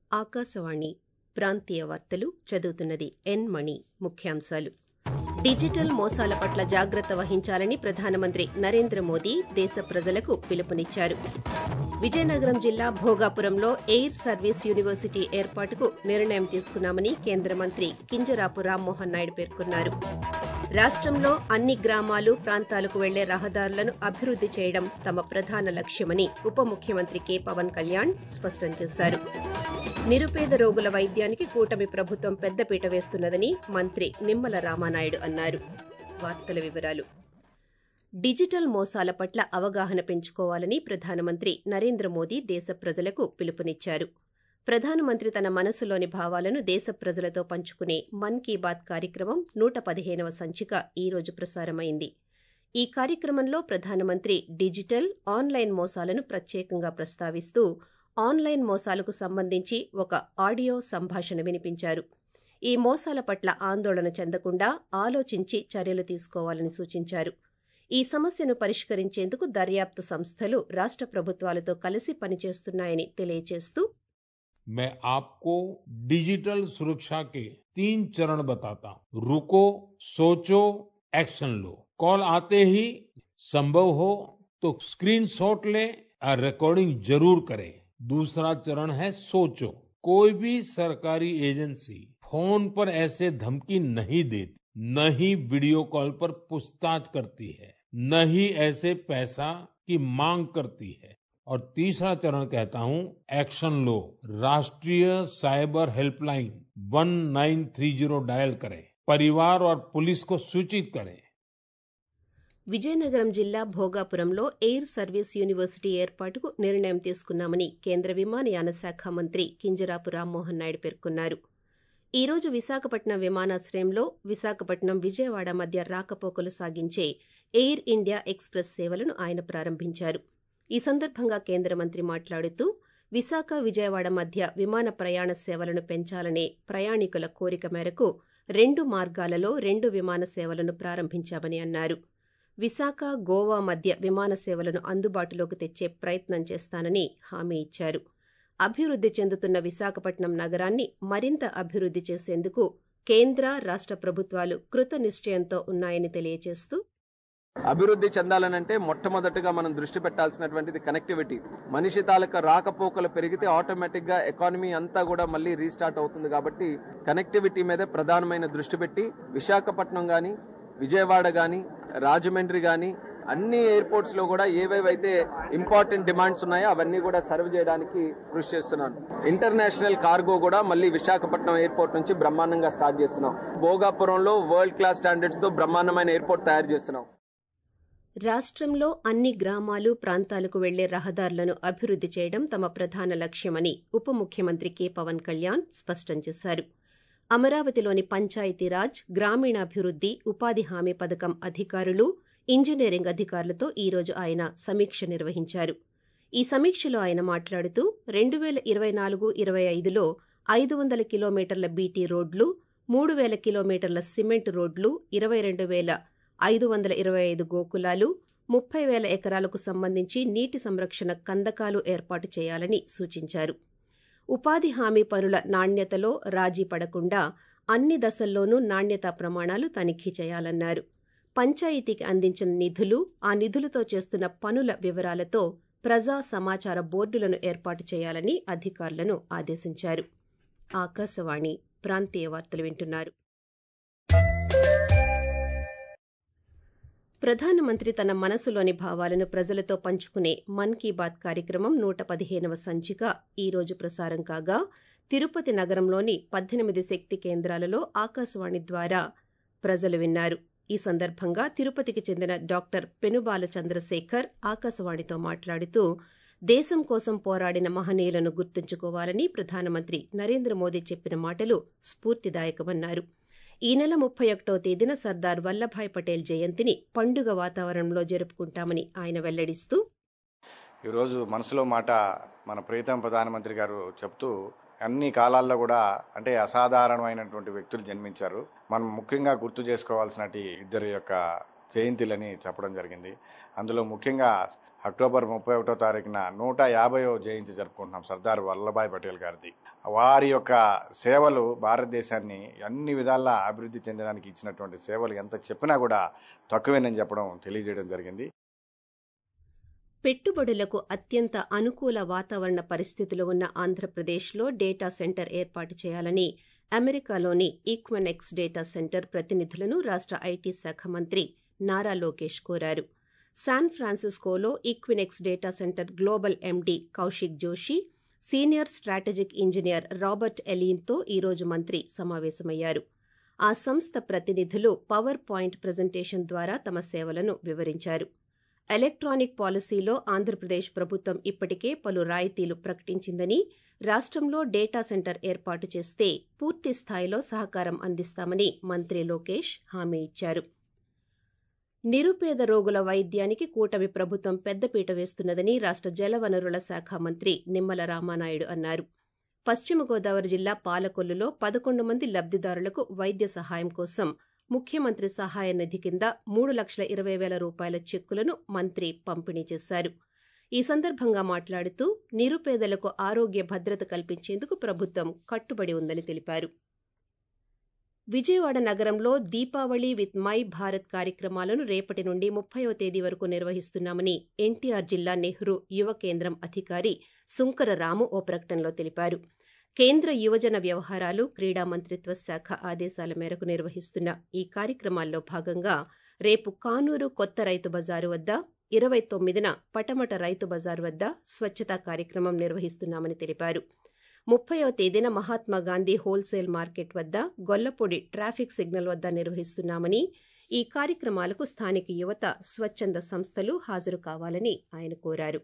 ఆకాశవాణి ప్రాంతీయ వార్తలు చదువుతున్నది ఎన్ మణి. ముఖ్యాంశాలు. డిజిటల్ మోసాల పట్ల జాగ్రత్త వహించాలని ప్రధానమంత్రి నరేంద్ర మోదీ దేశ ప్రజలకు పిలుపునిచ్చారు. విజయనగరం జిల్లా భోగాపురంలో ఎయిర్ సర్వీస్ యూనివర్సిటీ ఏర్పాటుకు నిర్ణయం తీసుకున్నామని కేంద్ర మంత్రి కింజరాపు రామ్మోహన్ నాయుడు పేర్కొన్నారు. రాష్టంలో అన్ని గ్రామాలు, ప్రాంతాలకు వెళ్లే రహదారులను అభివృద్ది చేయడం తమ ప్రధాన లక్ష్యమని ఉప ముఖ్యమంత్రి కె పవన్ కళ్యాణ్ స్పష్టం చేశారు. నిరుపేద రోగుల వైద్యానికి కూటమి ప్రభుత్వం పెద్దపీట వేస్తున్నదని మంత్రి నిమ్మల రామానాయుడు అన్నారు. వార్తల వివరాలు. డిజిటల్ మోసాల పట్ల అవగాహన పెంచుకోవాలని ప్రధానమంత్రి నరేంద్ర మోదీ దేశ ప్రజలకు పిలుపునిచ్చారు. ప్రధానమంత్రి తన మనసులోని భావాలను దేశ ప్రజలతో పంచుకునే మన్ కీ బాత్ కార్యక్రమం 115వ సంచిక ఈ రోజు ప్రసారమైంది. ఈ కార్యక్రమంలో ప్రధానమంత్రి డిజిటల్, ఆన్లైన్ మోసాలను ప్రత్యేకంగా ప్రస్తావిస్తూ ఆన్లైన్ మోసాలకు సంబంధించి ఒక ఆడియో సంభాషణ వినిపించారు. ఈ మోసాల పట్ల ఆందోళన చెందకుండా ఆలోచించి చర్యలు తీసుకోవాలని సూచించారు. ఈ సమస్యను పరిష్కరించేందుకు దర్యాప్తు సంస్థలు రాష్ట్ర ప్రభుత్వాలతో కలిసి పనిచేస్తున్నాయని తెలియజేస్తూ, मैं आपको डिजिटल सुरक्षा के 3 चरण बताता हूं. रुको, सोचो, एक्शन लो. कॉल आते ही संभव हो तो स्क्रीनशॉट ले और रिकॉर्डिंग जरूर करें. दूसरा चरण है सोचो. कोई भी सरकारी एजेंसी फोन पर ऐसे धमकी नहीं देती, न ही वीडियो कॉल पर पूछताछ करती है, न ही ऐसे पैसा की मांग करती है. और तीसरा चरण कहता हूं, एक्शन लो. राष्ट्रीय साइबर हेल्पलाइन 1930 डायल करें. परिवार और पुलिस को सूचित करें. విజయనగరం జిల్లా భోగాపురంలో ఎయిర్ సర్వీస్ యూనివర్సిటీ ఏర్పాటుకు నిర్ణయం తీసుకున్నామని కేంద్ర విమానయాన శాఖ మంత్రి కింజరాపు రామ్మోహన్ నాయుడు పేర్కొన్నారు. ఈ రోజు విశాఖపట్నం విమానాశ్రయంలో విశాఖపట్నం విజయవాడ మధ్య రాకపోకలు సాగించే ఎయిర్ ఇండియా ఎక్స్ప్రెస్ సేవలను ఆయన ప్రారంభించారు. ఈ సందర్భంగా కేంద్ర మంత్రి మాట్లాడుతూ, విశాఖ విజయవాడ మధ్య విమాన ప్రయాణ సేవలను పెంచాలనే ప్రయాణికుల కోరిక మేరకు 2 మార్గాలలో 2 విమాన సేవలను ప్రారంభించామని అన్నారు. విశాఖ, గోవా మధ్య విమాన సేవలను అందుబాటులోకి తెచ్చే ప్రయత్నం చేస్తానని హామీ ఇచ్చారు. అభివృద్ది చెందుతున్న విశాఖపట్నం నగరాన్ని మరింత అభివృద్ది చేసేందుకు కేంద్ర, రాష్ట్ర ప్రభుత్వాలు కృతనిశ్చయంతో ఉన్నాయని తెలియజేస్తూ, అభివృద్ధి చెందాలనంటే మొట్టమొదటిగా మనం దృష్టి పెట్టాల్సినటువంటిది కనెక్టివిటీ. మనిషి తాలూకా రాకపోకలు పెరిగితే ఆటోమేటిక్ గా ఎకానమీ అంతా కూడా మళ్ళీ రీస్టార్ట్ అవుతుంది. కాబట్టి కనెక్టివిటీ మీద ప్రధానమైన దృష్టి పెట్టి విశాఖపట్నం గాని, విజయవాడ గాని, రాజమండ్రి గాని అన్ని ఎయిర్పోర్ట్స్ లో కూడా ఏవేవైతే ఇంపార్టెంట్ డిమాండ్స్ ఉన్నాయో అవన్నీ కూడా సర్వ్ చేయడానికి కృషి చేస్తున్నాను. ఇంటర్నేషనల్ కార్గో కూడా మళ్ళీ విశాఖపట్నం ఎయిర్పోర్ట్ నుంచి బ్రహ్మాండంగా స్టార్ట్ చేస్తున్నాం. భోగాపురంలో వరల్డ్ క్లాస్ స్టాండర్డ్స్ తో బ్రహ్మాండమైన ఎయిర్పోర్ట్ తయారు చేస్తున్నాం. రాష్ట్రంలో అన్ని గ్రామాలు, ప్రాంతాలకు వెళ్లే రహదారులను అభివృద్ది చేయడం తమ ప్రధాన లక్ష్యమని ఉప ముఖ్యమంత్రి కె పవన్ కళ్యాణ్ స్పష్టం చేశారు. అమరావతిలోని పంచాయతీరాజ్, గ్రామీణాభివృద్ది, ఉపాధి హామీ పథకం అధికారులు, ఇంజనీరింగ్ అధికారులతో ఈ రోజు ఆయన సమీక్ష నిర్వహించారు. ఈ సమీక్షలో ఆయన మాట్లాడుతూ 2024-25లో 500 కిలోమీటర్ల బీటీ రోడ్లు, 3000 కిలోమీటర్ల సిమెంట్ రోడ్లు, 22,525 గోకులాలు, 30,000 ఎకరాలకు సంబంధించి నీటి సంరక్షణ కందకాలు ఏర్పాటు చేయాలని సూచించారు. ఉపాధి హామీ పనుల నాణ్యతలో రాజీ పడకుండా అన్ని దశల్లోనూ నాణ్యతా ప్రమాణాలు తనిఖీ చేయాలన్నారు. పంచాయతీకి అందించిన నిధులు, ఆ నిధులతో చేస్తున్న పనుల వివరాలతో ప్రజా సమాచార బోర్డులను ఏర్పాటు చేయాలని అధికారులను ఆదేశించారు. ఆకాశవాణి ప్రాంతీయ వార్తలు వింటున్నారు. ప్రధానమంత్రి తన మనసులోని భావాలను ప్రజలతో పంచుకునే మన్ కీ బాత్ కార్యక్రమం 115వ సంచిక ఈ రోజు ప్రసారం కాగా, తిరుపతి నగరంలోని 18 శక్తి కేంద్రాలలో ఆకాశవాణి ద్వారా ప్రజలు విన్నారు. ఈ సందర్భంగా తిరుపతికి చెందిన డాక్టర్ పెనుబాల చంద్రశేఖర్ ఆకాశవాణితో మాట్లాడుతూ, దేశం కోసం పోరాడిన మహనీయులను గుర్తుంచుకోవాలని ప్రధానమంత్రి నరేంద్ర మోదీ చెప్పిన మాటలు స్ఫూర్తిదాయకమన్నారు. ఈ నెల 31వ తేదీన సర్దార్ వల్లభాయ్ పటేల్ జయంతిని పండుగ వాతావరణంలో జరుపుకుంటామని ఆయన వెల్లడిస్తూ, ఈరోజు మనసులో మాట మన ప్రియతమ ప్రధానమంత్రి గారు చెప్తూ, అన్ని కాలాల్లో కూడా అంటే అసాధారణమైనటువంటి వ్యక్తులు జన్మించారు. మనం ముఖ్యంగా గుర్తు చేసుకోవాల్సిన ఇద్దరి యొక్క జయంతిలని చెప్పడం జరిగింది. అందులో ముఖ్యంగా అక్టోబర్ 31వ తారీఖున 150వ జయంతి జరుపుకుంటున్నాం సర్దార్ వల్లభాయ్ పటేల్ గారిది. వారి యొక్క సేవలు భారతదేశాన్ని అన్ని విధాలా అభివృద్ధి చెందడానికి ఇచ్చినటువంటి సేవలు ఎంత చెప్పినా కూడా తక్కువేనని చెప్పడం తెలియజేయడం జరిగింది. పెట్టుబడులకు అత్యంత అనుకూల వాతావరణ పరిస్థితులు ఉన్న ఆంధ్రప్రదేశ్లో డేటా సెంటర్ ఏర్పాటు చేయాలని అమెరికాలోని ఈక్వెనెక్స్ డేటా సెంటర్ ప్రతినిధులను రాష్ట్ర ఐటీ శాఖ మంత్రి నారా లోకేష్ కోరారు. శాన్ ఫ్రాన్సిస్కోలో Equinix data centre global MD Kaushik Joshi, senior strategic engineer Robert ఎలీన్తో ఈరోజు మంత్రి సమావేశమయ్యారు. ఆ సంస్థ ప్రతినిధులు పవర్ పాయింట్ ప్రజెంటేషన్ ద్వారా తమ సేవలను వివరించారు. ఎలక్ట్రానిక్ పాలసీలో ఆంధ్రప్రదేశ్ ప్రభుత్వం ఇప్పటికే పలు రాయితీలు ప్రకటించిందని, రాష్ట్రంలో డేటా సెంటర్ ఏర్పాటు చేస్తే పూర్తి స్థాయిలో సహకారం అందిస్తామని మంత్రి లోకేష్ హామీ ఇచ్చారు. నిరుపేద రోగుల వైద్యానికి కూటమి ప్రభుత్వం పెద్దపీట వేస్తున్నదని రాష్ట్ర జలవనరుల శాఖ మంత్రి నిమ్మల రామానాయుడు అన్నారు. పశ్చిమ గోదావరి జిల్లా పాలకొల్లులో 11 మంది లబ్దిదారులకు వైద్య సహాయం కోసం ముఖ్యమంత్రి సహాయ నిధి కింద 3,20,000 రూపాయల చెక్కులను మంత్రి పంపిణీ చేశారు. ఈ సందర్భంగా మాట్లాడుతూ నిరుపేదలకు ఆరోగ్య భద్రత కల్పించేందుకు ప్రభుత్వం కట్టుబడి ఉందని తెలిపారు. విజయవాడ నగరంలో దీపావళి విత్ మై భారత్ కార్యక్రమాలను రేపటి నుండి 30వ తేదీ వరకు నిర్వహిస్తున్నామని ఎన్టీఆర్ జిల్లా నెహ్రూ యువ కేంద్రం అధికారి సుంకర రాము ఓ ప్రకటనలో తెలిపారు. కేంద్ర యువజన వ్యవహారాలు, క్రీడా మంత్రిత్వ శాఖ ఆదేశాల మేరకు నిర్వహిస్తున్న ఈ కార్యక్రమాల్లో భాగంగా రేపు కానూరు కొత్త రైతు బజారు వద్ద, 29న పటమట రైతు బజారు వద్ద స్వచ్ఛతా కార్యక్రమం నిర్వహిస్తున్నామని తెలిపారు. 30వ తేదీన మహాత్మాగాంధీ హోల్సేల్ మార్కెట్ వద్ద, గొల్లపూడి ట్రాఫిక్ సిగ్నల్ వద్ద నిర్వహిస్తున్నామని, ఈ కార్యక్రమాలకు స్థానిక యువత, స్వచ్ఛంద సంస్థలు హాజరు కావాలని ఆయన కోరారు.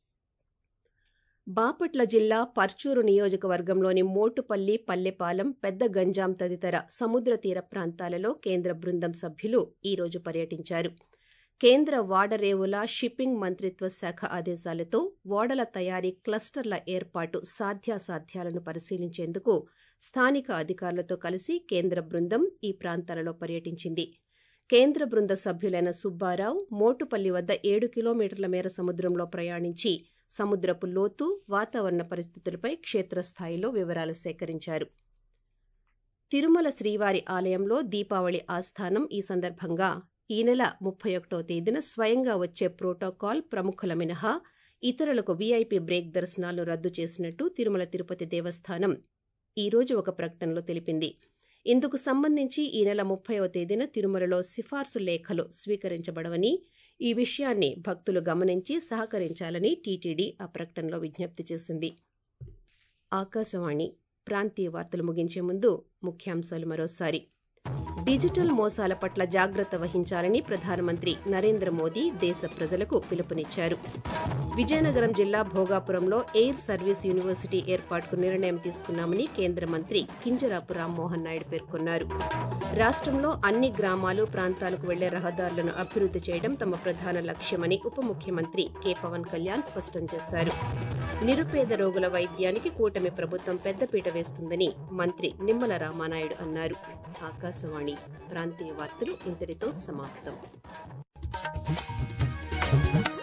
బాపట్ల జిల్లా పర్చూరు నియోజకవర్గంలోని మోటుపల్లి, పల్లెపాలెం, పెద్ద గంజాం తదితర సముద్ర తీర ప్రాంతాలలో కేంద్ర బృందం సభ్యులు ఈరోజు పర్యటించారు. కేంద్ర ఓడరేవుల, షిప్పింగ్ మంత్రిత్వ శాఖ ఆదేశాలతో ఓడల తయారీ క్లస్టర్ల ఏర్పాటు సాధ్యాసాధ్యాలను పరిశీలించేందుకు స్థానిక అధికారులతో కలిసి కేంద్ర బృందం ఈ ప్రాంతాలలో పర్యటించింది. కేంద్ర బృంద సభ్యులైన సుబ్బారావు మోటుపల్లి వద్ద 7 కిలోమీటర్ల మేర సముద్రంలో ప్రయాణించి సముద్రపు లోతు, వాతావరణ పరిస్థితులపై క్షేత్రస్థాయిలో వివరాలు సేకరించారు. తిరుమల శ్రీవారి ఆలయంలో దీపావళి ఆస్థానం ఈ సందర్భంగా ఈ నెల 31వ తేదీన స్వయంగా వచ్చే ప్రోటోకాల్ ప్రముఖుల మినహా ఇతరులకు వీఐపీ బ్రేక్ దర్శనాలను రద్దు చేసినట్టు తిరుమల తిరుపతి దేవస్థానం ఈరోజు ఒక ప్రకటనలో తెలిపింది. ఇందుకు సంబంధించి ఈ నెల 30వ తేదీన తిరుమలలో సిఫార్సు లేఖలు స్వీకరించబడవని, ఈ విషయాన్ని భక్తులు గమనించి సహకరించాలని టీటీడీ ఆ ప్రకటనలో విజ్ఞప్తి చేసింది. ఆకాశవాణి ప్రాంతీయ వార్తలు ముగించే ముందు ముఖ్యాంశాలు మరోసారి. డిజిటల్ మోసాల పట్ల జాగ్రత్త వహించాలని ప్రధానమంత్రి నరేంద్ర మోదీ దేశ ప్రజలకు పిలుపునిచ్చారు. విజయనగరం జిల్లా భోగాపురంలో ఎయిర్ సర్వీస్ యూనివర్సిటీ ఏర్పాటుకు నిర్ణయం తీసుకున్నామని కేంద్ర మంత్రి కింజరాపు రామ్మోహన్ నాయుడు పేర్కొన్నారు. రాష్ట్రంలో అన్ని గ్రామాలు, ప్రాంతాలకు వెళ్లే రహదారులను అభివృద్ధి చేయడం తమ ప్రధాన లక్ష్యమని ఉప ముఖ్యమంత్రి కె పవన్ కళ్యాణ్ స్పష్టం చేశారు. నిరుపేద రోగుల వైద్యానికి కూటమి ప్రభుత్వం పెద్దపీట వేస్తుందని మంత్రి నిమ్మల రామానాయుడు అన్నారు. ఆకాశవాణి ప్రాంతీయ వార్తలు ఇంతటితో సమాప్తం.